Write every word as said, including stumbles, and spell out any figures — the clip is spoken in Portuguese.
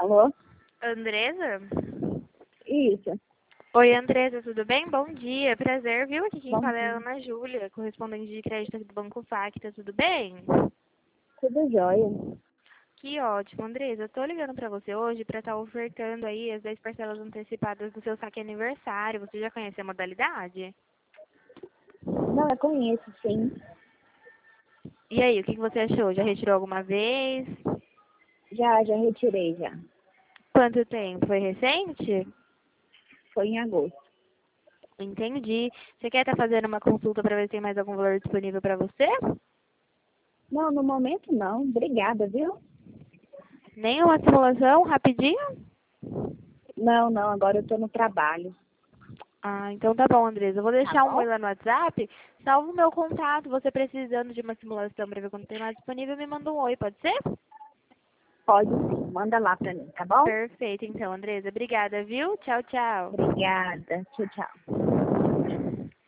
Alô? Andresa? Isso. Oi, Andresa, tudo bem? Bom dia, prazer, viu? Aqui quem Bom fala é a dia. Ana Júlia, correspondente de crédito aqui do Banco Facta, tudo bem? Tudo jóia. Que ótimo, Andresa. Eu tô ligando pra você hoje pra estar ofertando aí as dez parcelas antecipadas do seu saque aniversário. Você já conhece a modalidade? Não, eu conheço, sim. E aí, o que que você achou? Já retirou alguma vez? Já, já retirei já. Quanto tempo? Foi recente? Foi em agosto. Entendi. Você quer estar fazendo uma consulta pra ver se tem mais algum valor disponível pra você? Não, no momento não. Obrigada, viu? Nem uma simulação, rapidinho? Não, não, agora eu tô no trabalho. Ah, então tá bom, Andresa. Eu vou Tá deixar um oi bom? lá no WhatsApp. Salva o meu contato. Você precisando de uma simulação para ver quando tem mais disponível, me manda um oi, pode ser? Pode sim. Manda lá pra mim, tá bom? Perfeito, então, Andresa. Obrigada, viu? Tchau, tchau. Obrigada. Tchau, tchau.